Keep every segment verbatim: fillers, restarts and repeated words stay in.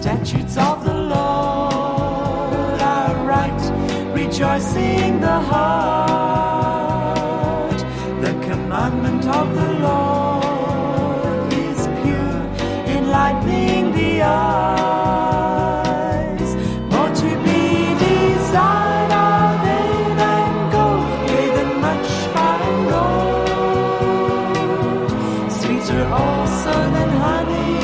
statutes of the Lord are right, rejoicing the heart. The commandment of the Lord is pure, enlightening the eyes. More to be desired are they than gold, yea, than much fine gold. Sweeter also than honey,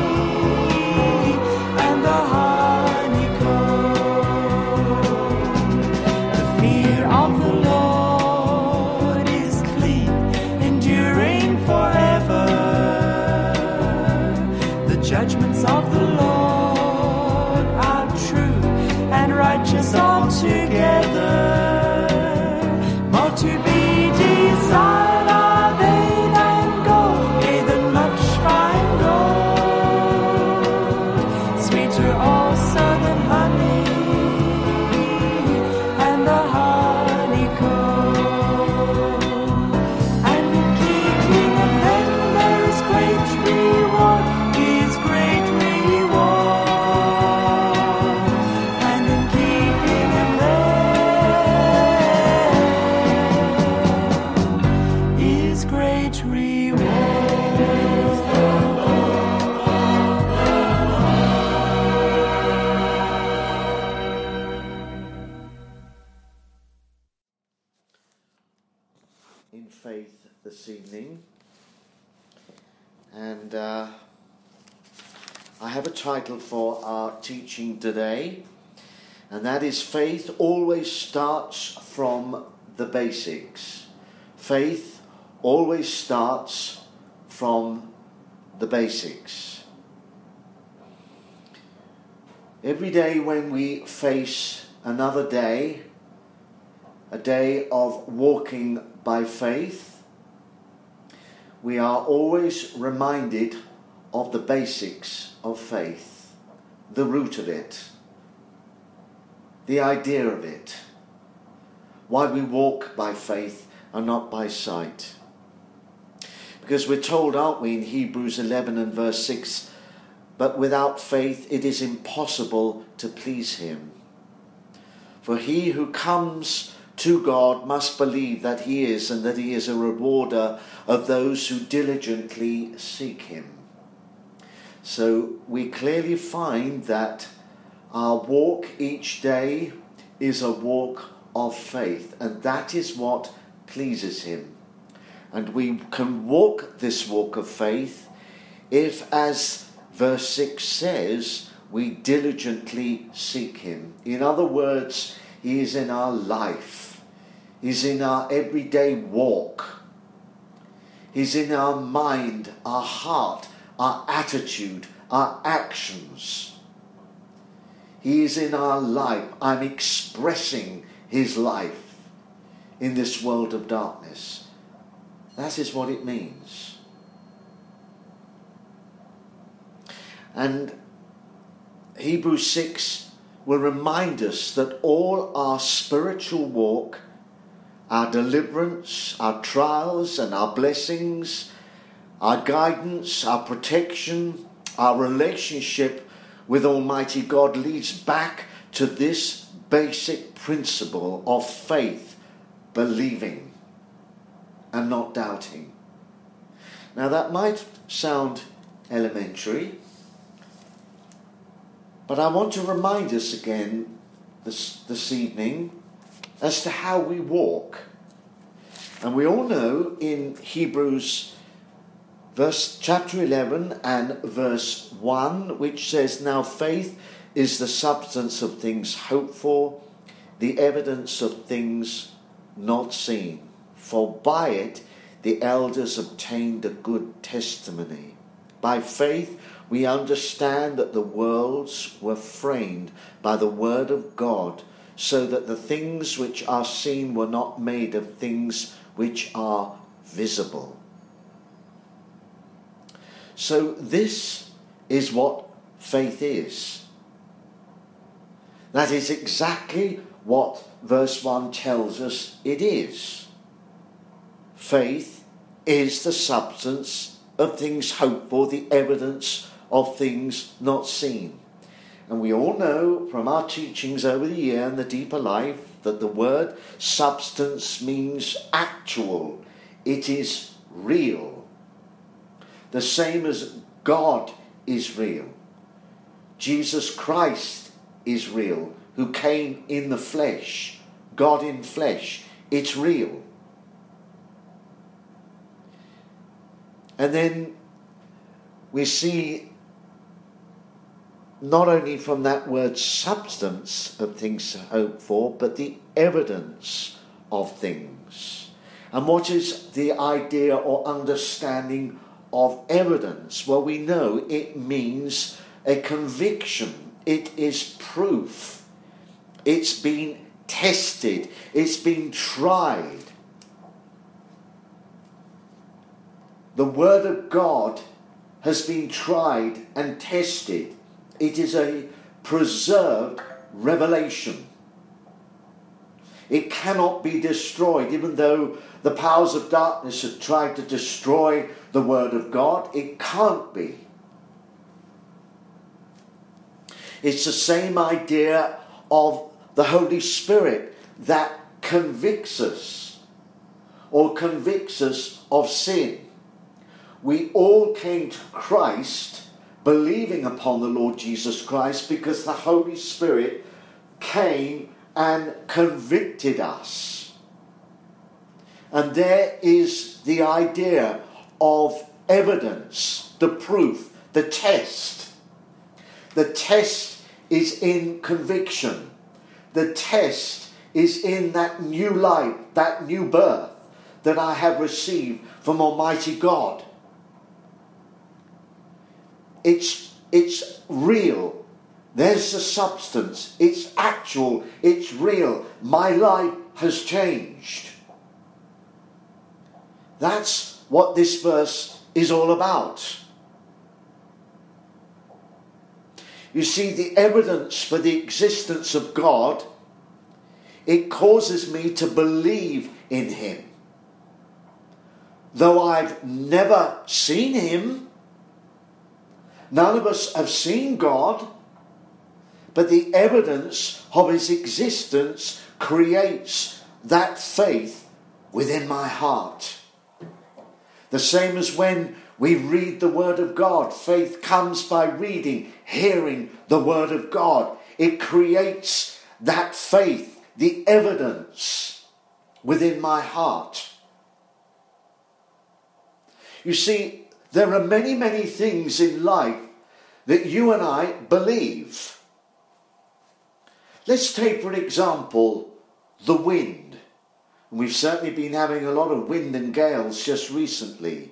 and the honeycomb. The fear of the Lord is clean, enduring forever. The judgments of the Lord are true and righteous altogether. More to be desired are they than gold, yea, than much fine gold. Sweeter also than honey, and the honeycomb. And in keeping of them there is great reward, is great reward. And in keeping of them is great reward. In faith this evening, and uh, I have a title for our teaching today, and that is Faith Always Starts from the Basics. Faith always starts from the basics. Every day when we face another day, a day of walking by faith, we are always reminded of the basics of faith, the root of it, the idea of it, why we walk by faith and not by sight. Because we're told, aren't we, in Hebrews eleven and verse six, but without faith it is impossible to please him. For he who comes to God must believe that he is, and that he is a rewarder of those who diligently seek him. So we clearly find that our walk each day is a walk of faith, and that is what pleases him. And we can walk this walk of faith if, as verse six says, we diligently seek him. In other words, he is in our life. He's in our everyday walk. He's in our mind, our heart, our attitude, our actions. He is in our life. I'm expressing his life in this world of darkness. That is what it means. And Hebrews six will remind us that all our spiritual walk, our deliverance, our trials and our blessings, our guidance, our protection, our relationship with Almighty God leads back to this basic principle of faith, believing and not doubting. Now that might sound elementary, but I want to remind us again this, this evening as to how we walk. And we all know in Hebrews verse chapter eleven and verse one, which says, "Now faith is the substance of things hoped for, the evidence of things not seen. For by it the elders obtained a good testimony. By faith we understand that the worlds were framed by the word of God, so that the things which are seen were not made of things which are visible." So this is what faith is. That is exactly what verse one tells us it is. Faith is the substance of things hoped for, the evidence of things not seen. And we all know from our teachings over the year and the deeper life that the word substance means actual. It is real. The same as God is real. Jesus Christ is real, who came in the flesh. God in flesh. It's real. And then we see not only from that word substance of things to hope for, but the evidence of things. And what is the idea or understanding of evidence? Well, we know it means a conviction. It is proof. It's been tested. It's been tried. The Word of God has been tried and tested. It is a preserved revelation. It cannot be destroyed, even though the powers of darkness have tried to destroy the Word of God. It can't be. It's the same idea of the Holy Spirit that convicts us, or convicts us of sin. We all came to Christ believing upon the Lord Jesus Christ because the Holy Spirit came and convicted us. And there is the idea of evidence, the proof, the test. The test is in conviction. The test is in that new life, that new birth that I have received from Almighty God. It's, it's real. There's the substance. It's actual. It's real. My life has changed. That's what this verse is all about. You see, the evidence for the existence of God, it causes me to believe in Him. Though I've never seen Him, none of us have seen God, but the evidence of His existence creates that faith within my heart. The same as when we read the Word of God. Faith comes by reading, hearing the Word of God. It creates that faith, the evidence within my heart. You see, there are many, many things in life that you and I believe. Let's take, for example, the wind. We've certainly been having a lot of wind and gales just recently.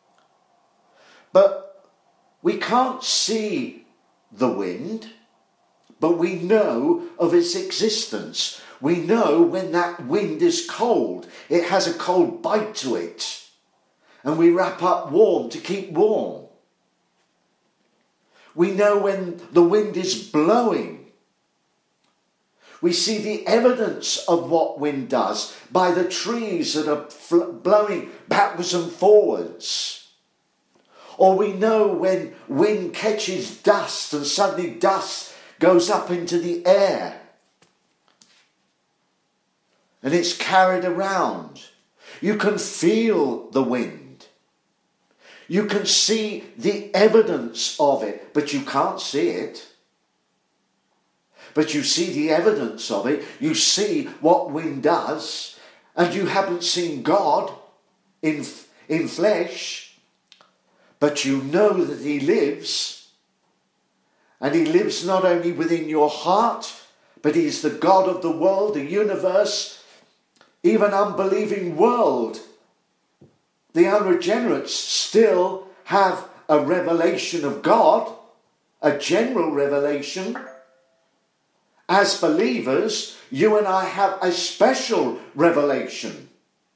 But we can't see the wind, but we know of its existence. We know when that wind is cold. It has a cold bite to it. And we wrap up warm to keep warm. We know when the wind is blowing. We see the evidence of what wind does by the trees that are fl- blowing backwards and forwards. Or we know when wind catches dust and suddenly dust goes up into the air and it's carried around. You can feel the wind. You can see the evidence of it, but you can't see it. But you see the evidence of it. You see what wind does. And you haven't seen God in, in flesh. But you know that He lives. And He lives not only within your heart, but He is the God of the world, the universe, even unbelieving world. The unregenerates still have a revelation of God, a general revelation. As believers, you and I have a special revelation.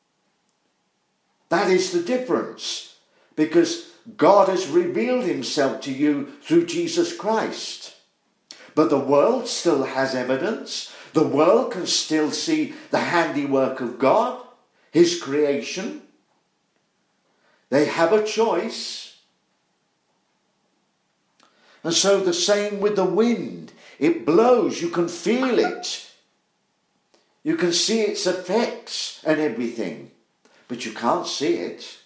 That is the difference, because God has revealed Himself to you through Jesus Christ. But the world still has evidence. The world can still see the handiwork of God, His creation. They have a choice. And so the same with the wind. It blows. You can feel it. You can see its effects and everything. But you can't see it.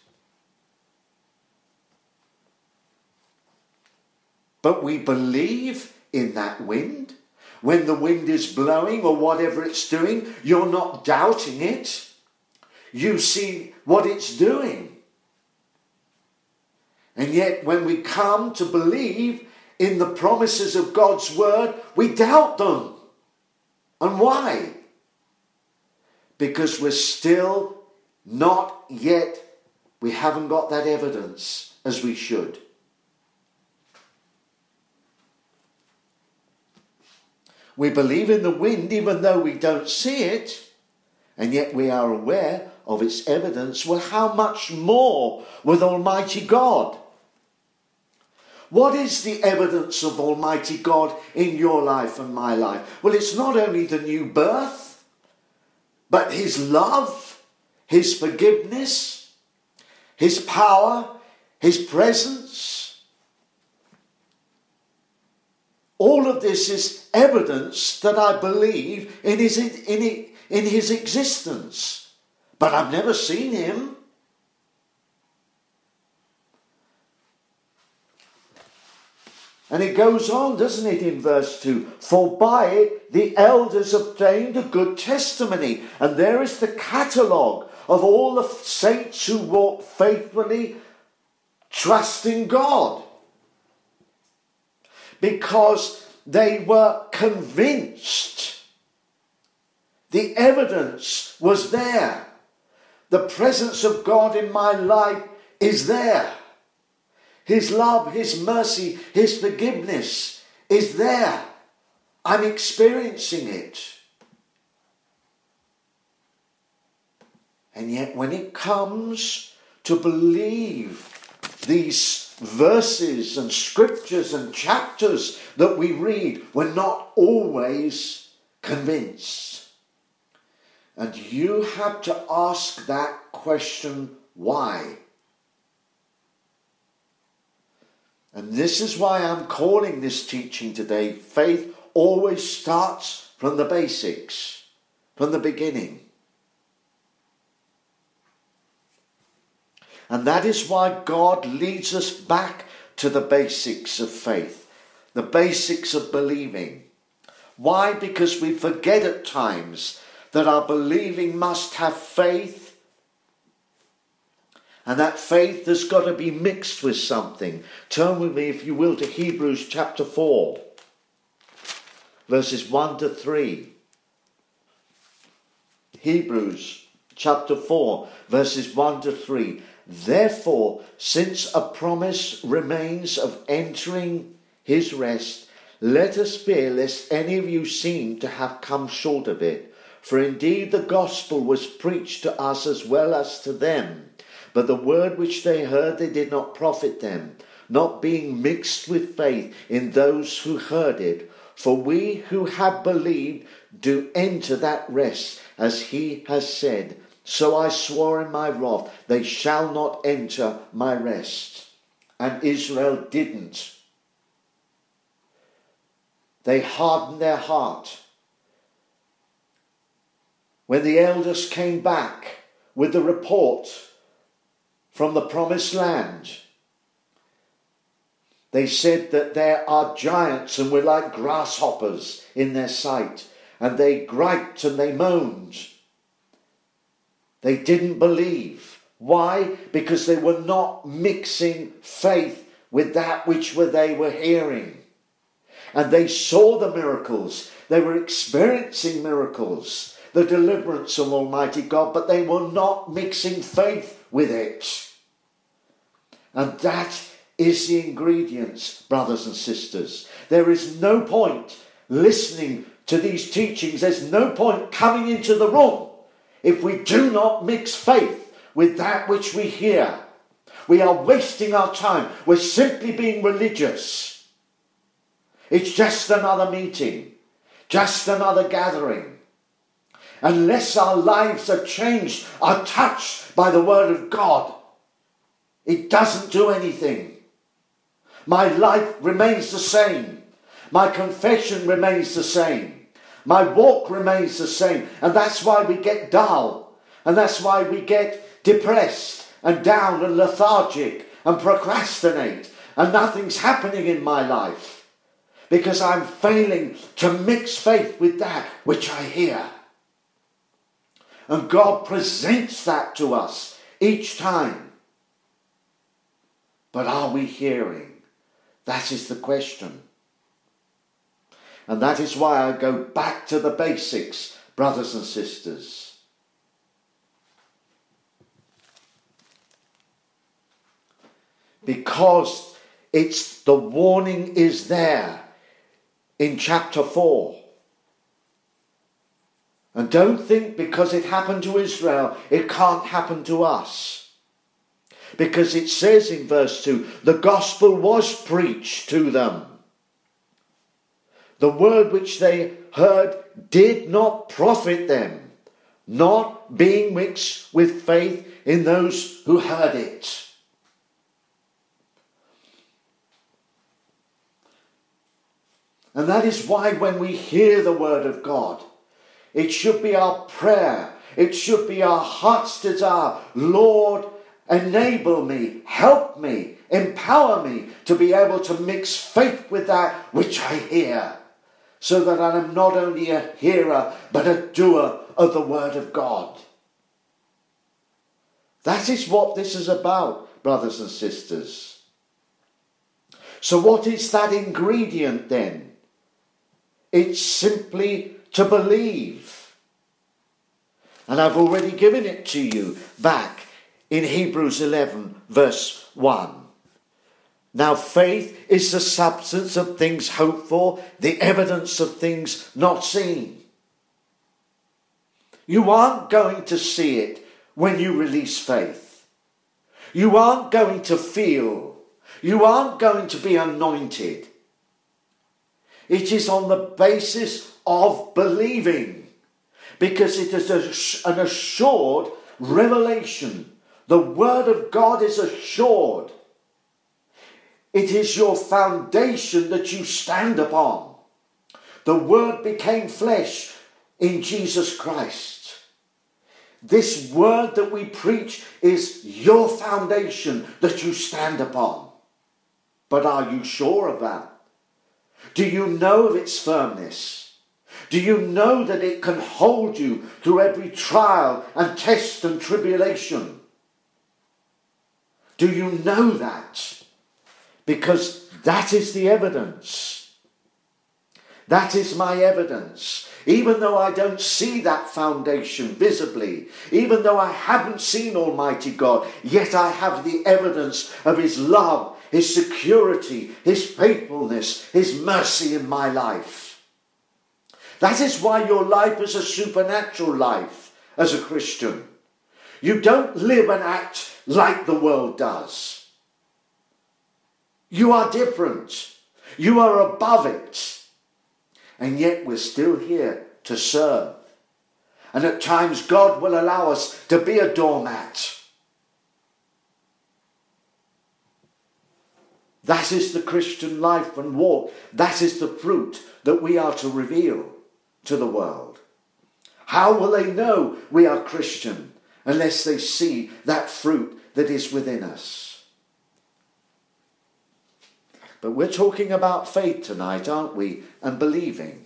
But we believe in that wind. When the wind is blowing or whatever it's doing, you're not doubting it. You see what it's doing. And yet when we come to believe in the promises of God's word, we doubt them. And why? Because we're still not yet, we haven't got that evidence as we should. We believe in the wind even though we don't see it, and yet we are aware of its evidence. Well, how much more with Almighty God? What is the evidence of Almighty God in your life and my life? Well, it's not only the new birth, but His love, His forgiveness, His power, His presence. All of this is evidence that I believe in His, in, in His existence. But I've never seen Him. And it goes on, doesn't it, in verse two? For by it the elders obtained a good testimony. And there is the catalogue of all the saints who walk faithfully, trusting God. Because they were convinced. The evidence was there. The presence of God in my life is there. His love, His mercy, His forgiveness is there. I'm experiencing it. And yet when it comes to believe these verses and scriptures and chapters that we read, we're not always convinced. And you have to ask that question, why? And this is why I'm calling this teaching today, faith always starts from the basics, from the beginning. And that is why God leads us back to the basics of faith, the basics of believing. Why? Because we forget at times that our believing must have faith. And that faith has got to be mixed with something. Turn with me, if you will, to Hebrews chapter four, verses one to three. Hebrews chapter four, verses one to three. Therefore, since a promise remains of entering His rest, let us fear lest any of you seem to have come short of it. For indeed the gospel was preached to us as well as to them. But the word which they heard they did not profit them, not being mixed with faith in those who heard it. For we who have believed do enter that rest, as He has said, so I swore in my wrath, they shall not enter my rest. And Israel didn't. They hardened their heart. When the elders came back with the report from the promised land, they said that there are giants and we're like grasshoppers in their sight. And they griped and they moaned. They didn't believe. Why? Because they were not mixing faith with that which they were hearing. And they saw the miracles. They were experiencing miracles, the deliverance of Almighty God, but they were not mixing faith with it. And that is the ingredients, brothers and sisters. There is no point listening to these teachings. There's no point coming into the room if we do not mix faith with that which we hear. We are wasting our time. We're simply being religious. It's just another meeting, just another gathering. Unless our lives are changed, are touched by the word of God, it doesn't do anything. My life remains the same. My confession remains the same. My walk remains the same. And that's why we get dull. And that's why we get depressed and down and lethargic and procrastinate. And nothing's happening in my life. Because I'm failing to mix faith with that which I hear. And God presents that to us each time. But are we hearing? That is the question. And that is why I go back to the basics, brothers and sisters. Because it's the warning is there in chapter four. And don't think because it happened to Israel, it can't happen to us. Because it says in verse two, the gospel was preached to them. The word which they heard did not profit them, not being mixed with faith in those who heard it. And that is why when we hear the word of God, it should be our prayer, it should be our heart's desire, Lord, enable me, help me, empower me to be able to mix faith with that which I hear, so that I am not only a hearer, but a doer of the word of God. That is what this is about, brothers and sisters. So what is that ingredient then? It's simply to believe. And I've already given it to you back in Hebrews eleven verse one. Now faith is the substance of things hoped for, the evidence of things not seen. You aren't going to see it when you release faith. You aren't going to feel. You aren't going to be anointed. It is on the basis of believing, because it is an assured revelation. The word of God is assured. It is your foundation that you stand upon. The word became flesh in Jesus Christ. This word that we preach is your foundation that you stand upon. But are you sure of that? Do you know of its firmness? Do you know that it can hold you through every trial and test and tribulation? Do you know that? Because that is the evidence. That is my evidence. Even though I don't see that foundation visibly, even though I haven't seen Almighty God, yet I have the evidence of His love, His security, His faithfulness, His mercy in my life. That is why your life is a supernatural life as a Christian. You don't live and act like the world does. You are different. You are above it. And yet we're still here to serve. And at times God will allow us to be a doormat. That is the Christian life and walk. That is the fruit that we are to reveal to the world. How will they know we are Christian unless they see that fruit that is within us? But we're talking about faith tonight, aren't we? And believing.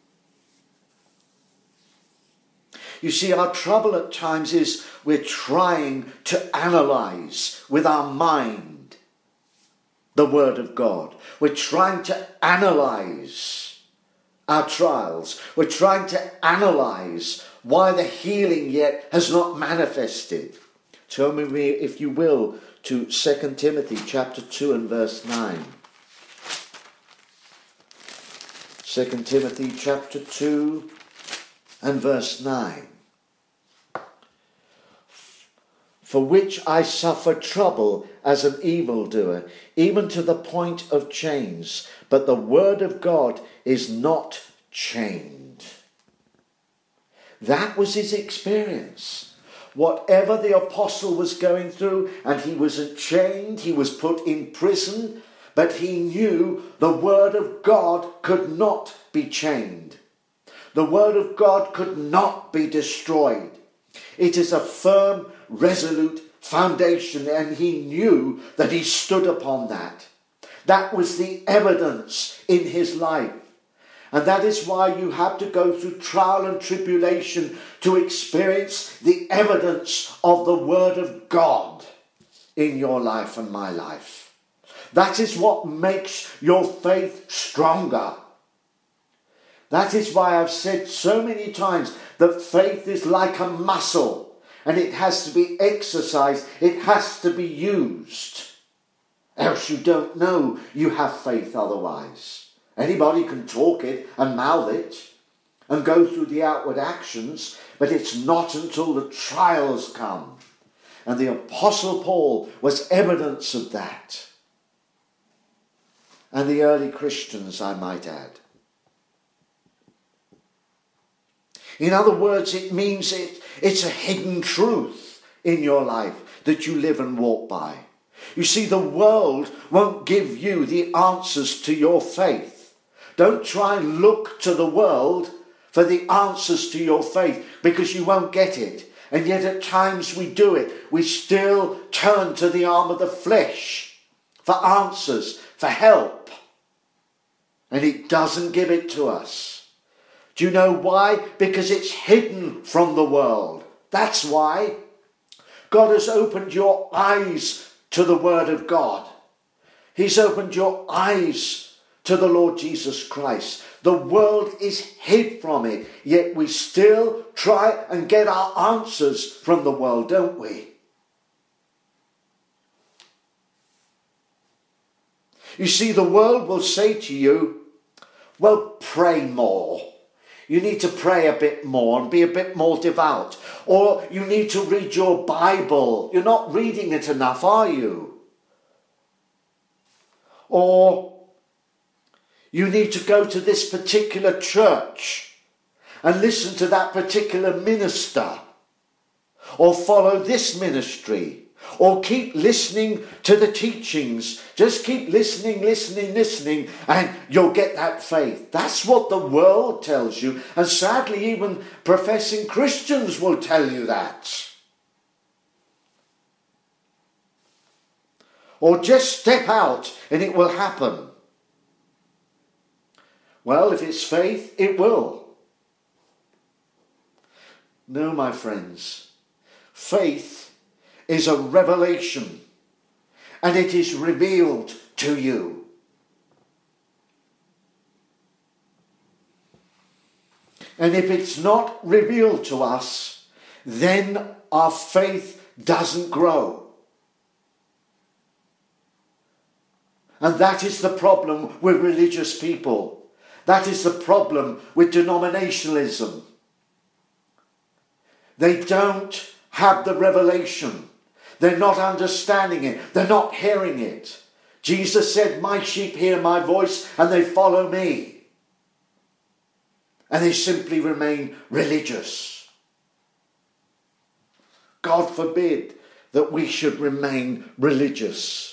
You see, our trouble at times is we're trying to analyze with our mind the Word of God. We're trying to analyze our trials. We're trying to analyze why the healing yet has not manifested. Turn with me, if you will, to Second Timothy chapter two and verse nine. Second Timothy chapter two and verse nine. For which I suffer trouble as an evildoer, even to the point of chains. But the word of God is not chained. That was his experience. Whatever the apostle was going through, and he was chained, he was put in prison, but he knew the word of God could not be chained. The word of God could not be destroyed. It is a firm, resolute foundation, and he knew that he stood upon that. That was the evidence in his life. And that is why you have to go through trial and tribulation to experience the evidence of the word of God in your life and my life. That is what makes your faith stronger. That is why I've said so many times that faith is like a muscle, and it has to be exercised, it has to be used. Else you don't know you have faith otherwise. Anybody can talk it and mouth it and go through the outward actions, but it's not until the trials come. And the Apostle Paul was evidence of that. And the early Christians, I might add. In other words, it means it, it's a hidden truth in your life that you live and walk by. You see, the world won't give you the answers to your faith. Don't try and look to the world for the answers to your faith, because you won't get it. And yet at times we do it. We still turn to the arm of the flesh for answers, for help. And it doesn't give it to us. Do you know why? Because it's hidden from the world. That's why. God has opened your eyes to the Word of God. He's opened your eyes to the Lord Jesus Christ. The world is hid from it, yet we still try and get our answers from the world, don't we? You see, the world will say to you, well, pray more. You need to pray a bit more and be a bit more devout. Or you need to read your Bible. You're not reading it enough, are you? Or you need to go to this particular church and listen to that particular minister. Or follow this ministry. Or keep listening to the teachings. Just keep listening, listening, listening, and you'll get that faith. That's what the world tells you. And sadly, even professing Christians will tell you that. Or just step out and it will happen. Well, if it's faith, it will. No, my friends. Faith is a revelation, and it is revealed to you. And if it's not revealed to us, then our faith doesn't grow. And that is the problem with religious people. That is the problem with denominationalism. They don't have the revelation. They're not understanding it. They're not hearing it. Jesus said, my sheep hear my voice and they follow me. And they simply remain religious. God forbid that we should remain religious.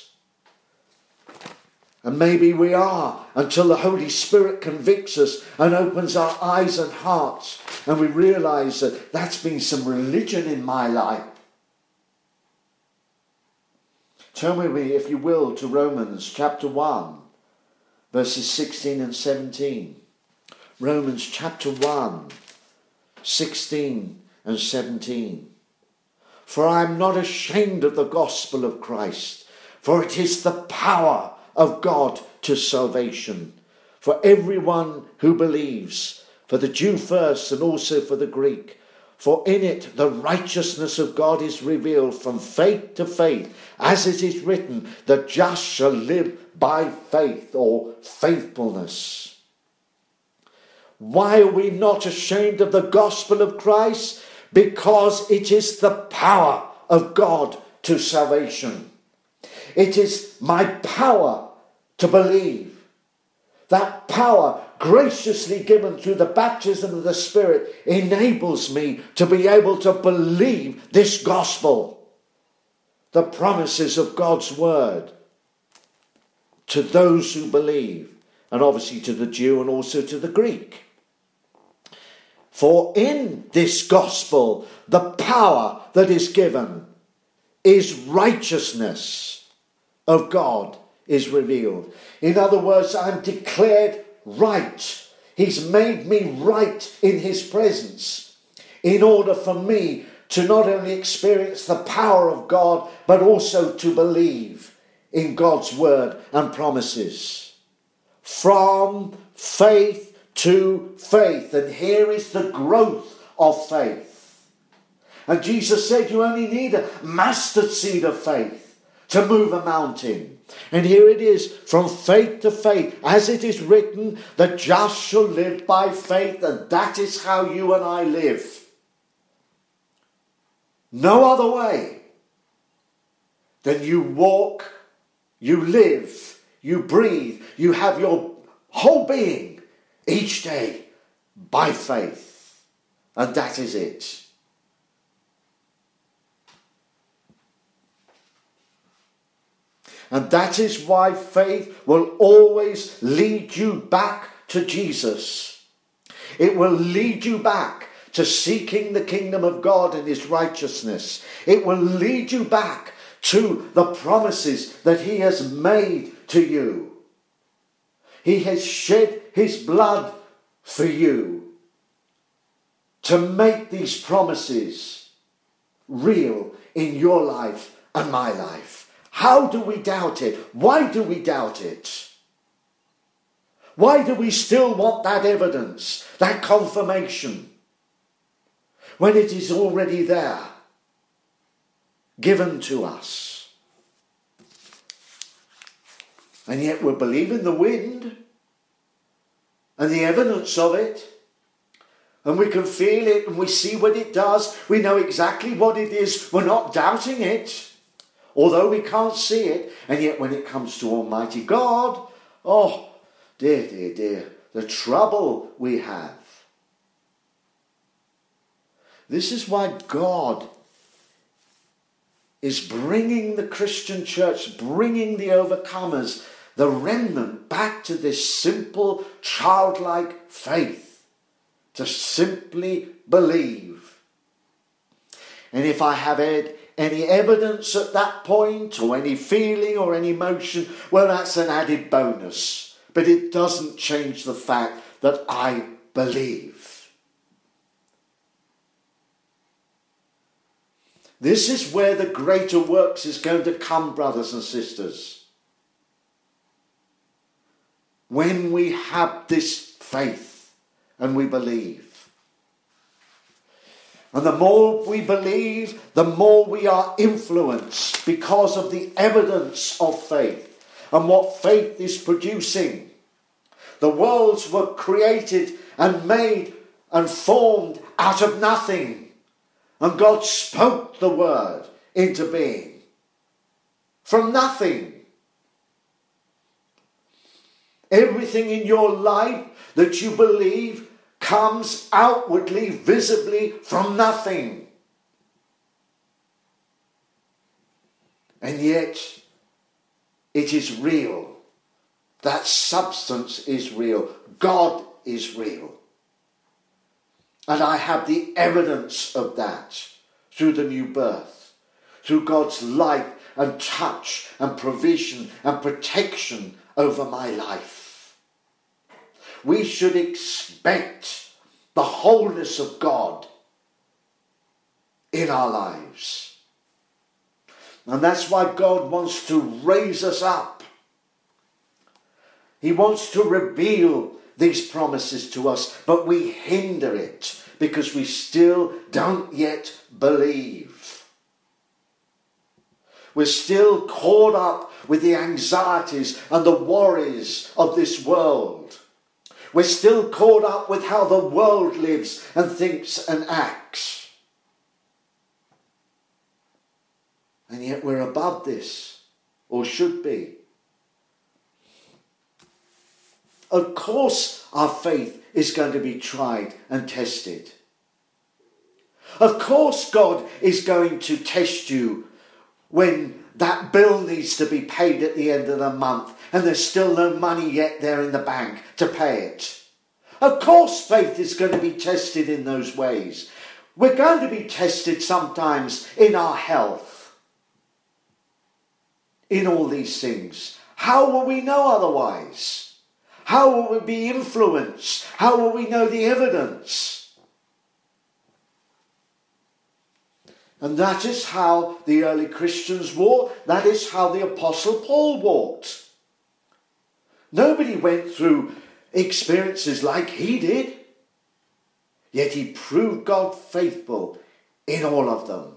And maybe we are, until the Holy Spirit convicts us and opens our eyes and hearts, and we realise that that's been some religion in my life. Turn with me, if you will, to Romans chapter one, verses sixteen and seventeen. Romans chapter one, sixteen and seventeen. For I am not ashamed of the gospel of Christ, for it is the power of God to salvation, for everyone who believes, for the Jew first and also for the Greek. For in it the righteousness of God is revealed from faith to faith, as it is written, the just shall live by faith, or faithfulness. Why are we not ashamed of the gospel of Christ? Because it is the power of God to salvation. It is my power to believe. That power, graciously given through the baptism of the Spirit, enables me to be able to believe this gospel, the promises of God's word to those who believe, and obviously to the Jew and also to the Greek. For in this gospel, the power that is given is righteousness of God is revealed. In other words, I'm declared right. He's made me right in his presence in order for me to not only experience the power of God, but also to believe in God's word and promises. From faith to faith. And here is the growth of faith. And Jesus said you only need a mustard seed of faith to move a mountain. And here it is, from faith to faith, as it is written, the just shall live by faith, and that is how you and I live. No other way than you walk, you live, you breathe, you have your whole being each day by faith. And that is it. And that is why faith will always lead you back to Jesus. It will lead you back to seeking the kingdom of God and his righteousness. It will lead you back to the promises that he has made to you. He has shed his blood for you to make these promises real in your life and my life. How do we doubt it? Why do we doubt it? Why do we still want that evidence, that confirmation, when it is already there, given to us? And yet we're believing the wind and the evidence of it. And we can feel it and we see what it does. We know exactly what it is. We're not doubting it. Although we can't see it, and yet when it comes to Almighty God, oh, dear, dear, dear, the trouble we have. This is why God is bringing the Christian church, bringing the overcomers, the remnant, back to this simple, childlike faith, to simply believe. And if I have had any evidence at that point, or any feeling or any emotion, well, that's an added bonus. But it doesn't change the fact that I believe. This is where the greater works is going to come, brothers and sisters. When we have this faith and we believe. And the more we believe, the more we are influenced because of the evidence of faith and what faith is producing. The worlds were created and made and formed out of nothing. And God spoke the word into being. From nothing. Everything in your life that you believe comes outwardly, visibly from nothing. And yet, it is real. That substance is real. God is real. And I have the evidence of that through the new birth, through God's light and touch and provision and protection over my life. We should expect the wholeness of God in our lives. And that's why God wants to raise us up. He wants to reveal these promises to us, but we hinder it because we still don't yet believe. We're still caught up with the anxieties and the worries of this world. We're still caught up with how the world lives and thinks and acts. And yet we're above this, or should be. Of course our faith is going to be tried and tested. Of course God is going to test you when that bill needs to be paid at the end of the month and there's still no money yet there in the bank to pay it. Of course faith is going to be tested in those ways. We're going to be tested sometimes in our health, in all these things. How will we know otherwise? How will we be influenced? How will we know the evidence? And that is how the early Christians walked. That is how the Apostle Paul walked. Nobody went through experiences like he did. Yet he proved God faithful in all of them.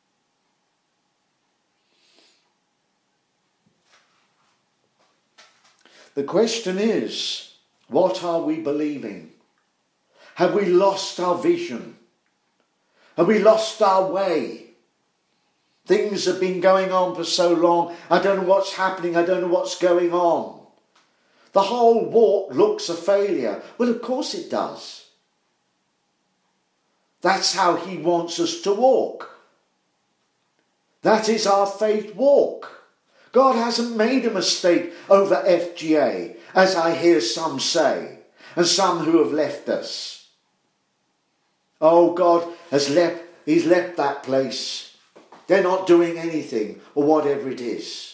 The question is, what are we believing? Have we lost our vision? Have we lost our way? Things have been going on for so long. I don't know what's happening. I don't know what's going on. The whole walk looks a failure. Well, of course it does. That's how he wants us to walk. That is our faith walk. God hasn't made a mistake over F G A, as I hear some say, and some who have left us. Oh, God has left, he's left that place. They're not doing anything, or whatever it is.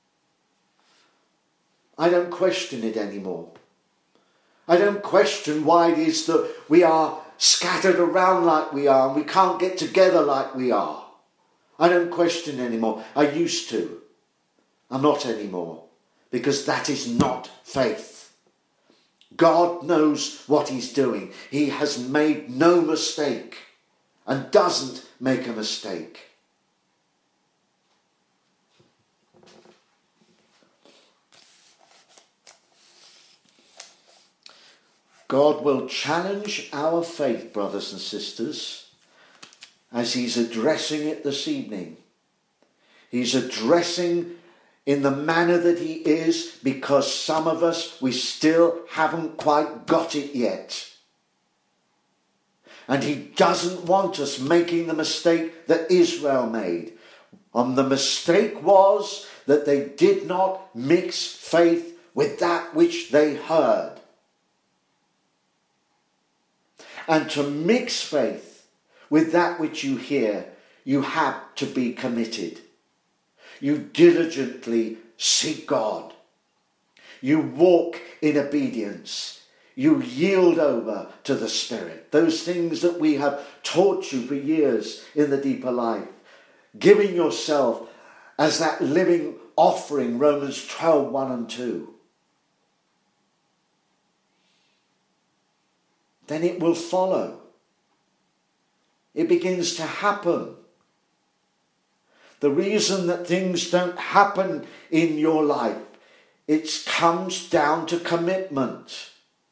I don't question it anymore. I don't question why it is that we are scattered around like we are and we can't get together like we are. I don't question anymore. I used to. I'm not anymore, because that is not faith. God knows what he's doing. He has made no mistake and doesn't make a mistake. God will challenge our faith, brothers and sisters, as he's addressing it this evening. He's addressing in the manner that he is, because some of us, we still haven't quite got it yet. And he doesn't want us making the mistake that Israel made. And the mistake was that they did not mix faith with that which they heard. And to mix faith with that which you hear, you have to be committed. You diligently seek God. You walk in obedience. You yield over to the Spirit. Those things that we have taught you for years in the deeper life. Giving yourself as that living offering, Romans twelve, one and two. Then it will follow. It begins to happen. The reason that things don't happen in your life, it comes down to commitment.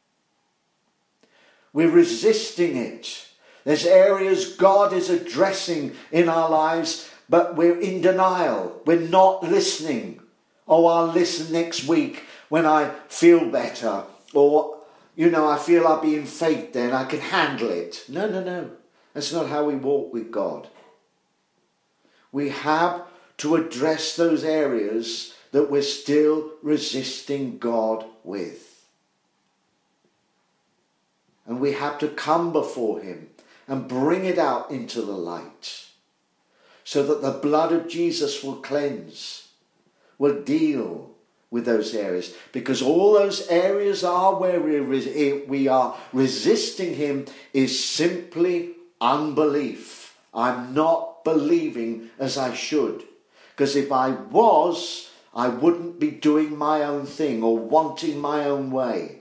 We're resisting it. There's areas God is addressing in our lives, but we're in denial. We're not listening. Oh, I'll listen next week when I feel better. Or, you know, I feel I'll be in faith then. I can handle it. No, no, no. That's not how we walk with God. We have to address those areas that we're still resisting God with. And we have to come before him and bring it out into the light, so that the blood of Jesus will cleanse, will deal with those areas. Because all those areas are where we are resisting him is simply unbelief. I'm not believing as I should. Because if I was, I wouldn't be doing my own thing or wanting my own way.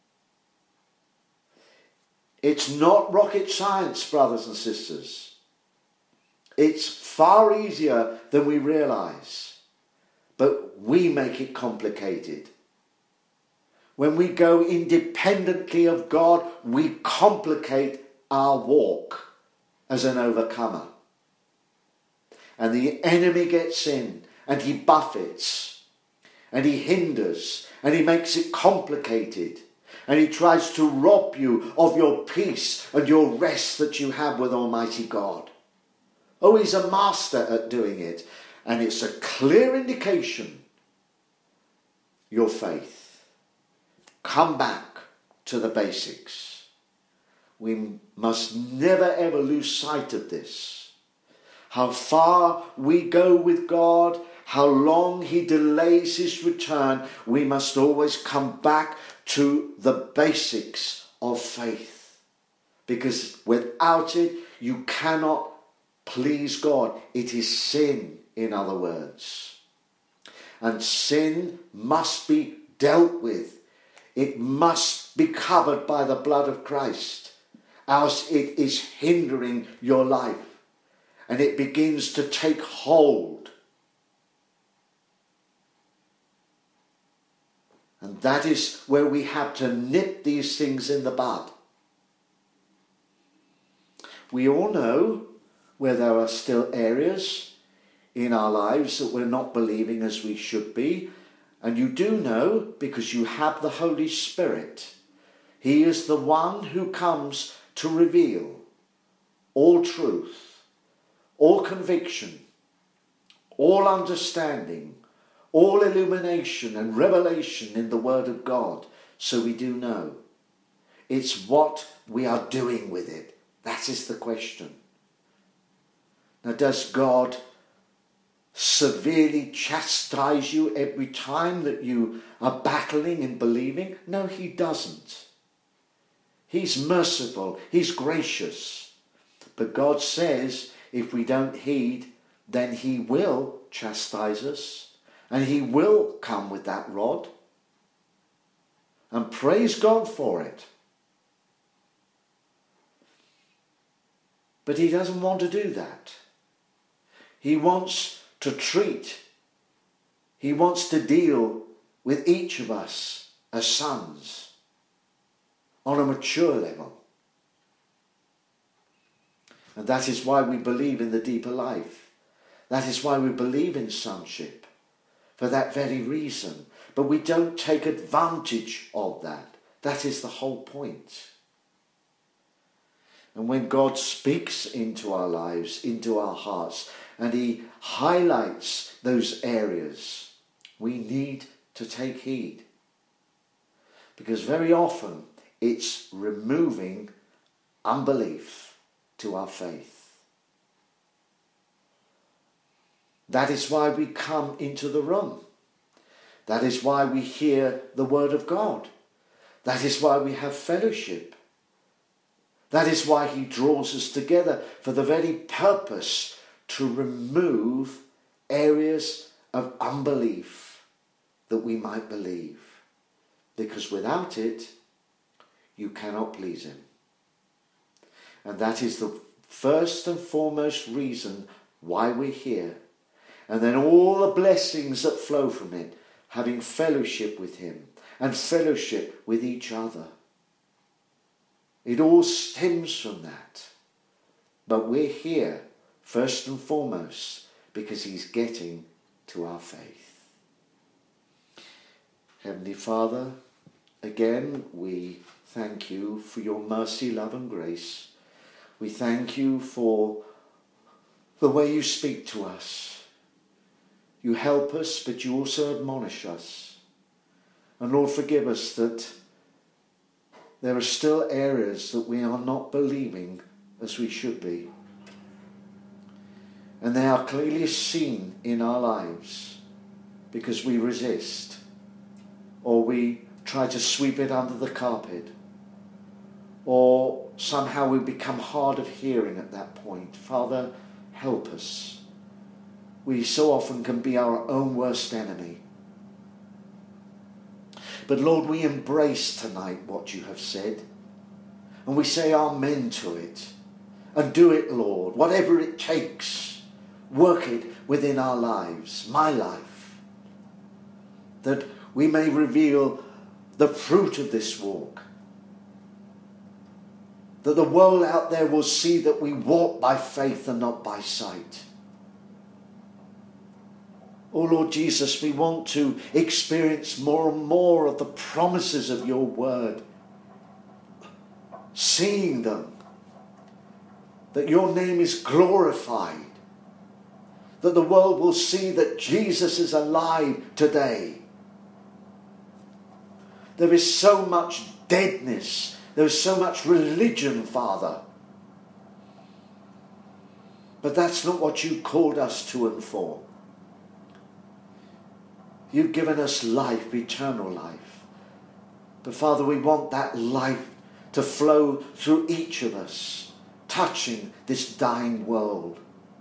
It's not rocket science, brothers and sisters. It's far easier than we realize. But we make it complicated. When we go independently of God, we complicate our walk as an overcomer. And the enemy gets in and he buffets and he hinders and he makes it complicated. And he tries to rob you of your peace and your rest that you have with Almighty God. Oh, he's a master at doing it. And it's a clear indication your faith. Come back to the basics. We must never ever lose sight of this. How far we go with God, how long he delays his return, we must always come back to the basics of faith. Because without it, you cannot please God. It is sin, in other words. And sin must be dealt with. It must be covered by the blood of Christ, else it is hindering your life. And it begins to take hold. And that is where we have to nip these things in the bud. We all know where there are still areas in our lives that we're not believing as we should be. And you do know because you have the Holy Spirit. He is the one who comes to reveal all truth, all conviction, all understanding, all illumination and revelation in the Word of God. So we do know. It's what we are doing with it. That is the question. Now, does God severely chastise you every time that you are battling and believing? No, he doesn't. He's merciful. He's gracious. But God says if we don't heed, then he will chastise us. And he will come with that rod. And praise God for it. But he doesn't want to do that. He wants to treat. He wants to deal with each of us as sons on a mature level. And that is why we believe in the deeper life. That is why we believe in sonship. For that very reason. But we don't take advantage of that. That is the whole point. And when God speaks into our lives, into our hearts, and he highlights those areas, we need to take heed. Because very often it's removing unbelief to our faith. That is why we come into the room. That is why we hear the word of God. That is why we have fellowship. That is why he draws us together for the very purpose to remove areas of unbelief that we might believe. Because without it, you cannot please him. And that is the first and foremost reason why we're here. And then all the blessings that flow from it, having fellowship with him and fellowship with each other. It all stems from that. But we're here first and foremost because he's getting to our faith. Heavenly Father, again we thank you for your mercy, love and grace. We thank you for the way you speak to us. You help us, but you also admonish us. And Lord, forgive us that there are still areas that we are not believing as we should be. And they are clearly seen in our lives because we resist or we try to sweep it under the carpet or somehow we become hard of hearing at that point. Father, help us. We so often can be our own worst enemy. But Lord, we embrace tonight what you have said. And we say amen to it. And do it, Lord. Whatever it takes. Work it within our lives. My life. That we may reveal the fruit of this walk. That the world out there will see that we walk by faith and not by sight. Oh Lord Jesus, we want to experience more and more of the promises of your word. Seeing them. That your name is glorified. That the world will see that Jesus is alive today. there is so much deadness. There is so much religion, Father. But that's not what you called us to and for. You've given us life, eternal life. But Father, we want that life to flow through each of us, touching this dying world.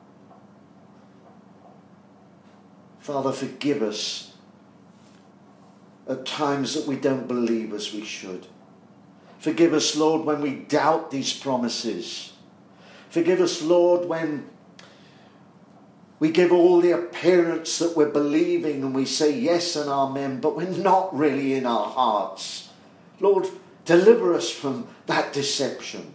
Father, forgive us at times that we don't believe as we should. Forgive us, Lord, when we doubt these promises. Forgive us, Lord, when we give all the appearance that we're believing and we say yes and amen, but we're not really in our hearts. Lord, deliver us from that deception.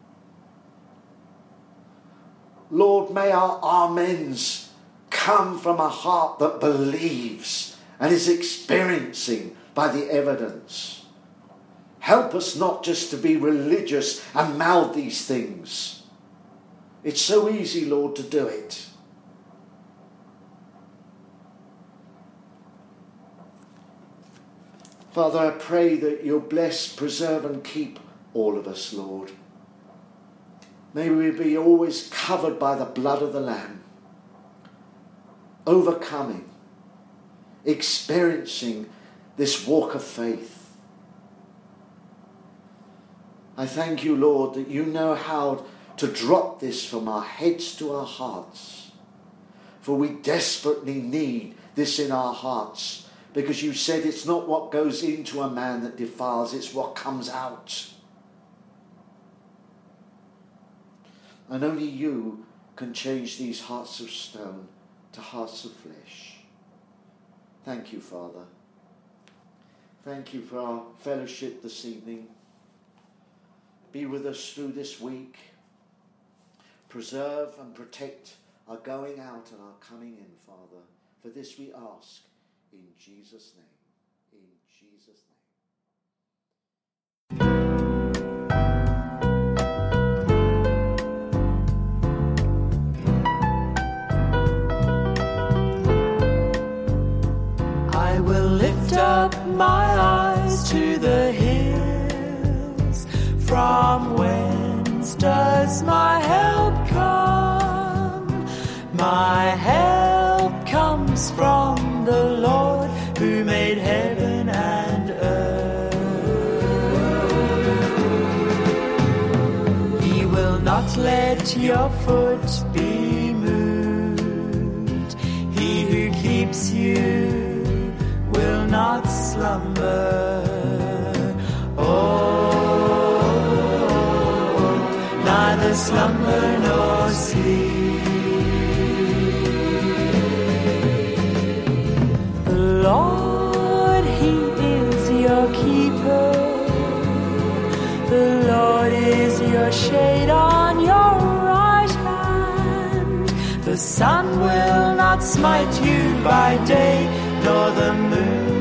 Lord, may our amens come from a heart that believes and is experiencing by the evidence. Help us not just to be religious and mouth these things. It's so easy, Lord, to do it. Father, I pray that you'll bless, preserve and keep all of us, Lord. May we be always covered by the blood of the Lamb, overcoming, experiencing this walk of faith. I thank you, Lord, that you know how to drop this from our heads to our hearts. For we desperately need this in our hearts. Because you said it's not what goes into a man that defiles, it's what comes out. And only you can change these hearts of stone to hearts of flesh. Thank you, Father. Thank you for our fellowship this evening. Be with us through this week. Preserve and protect our going out and our coming in, Father. For this we ask. In Jesus' name, in Jesus' name. I will lift up my eyes to the hills. From whence does my help come? My help comes from the Lord who made heaven and earth. He will not let your foot be moved. He who keeps you will not slumber. Oh, neither slumber nor sleep. Lord, He is your keeper. The Lord is your shade on your right hand. The sun will not smite you by day, nor the moon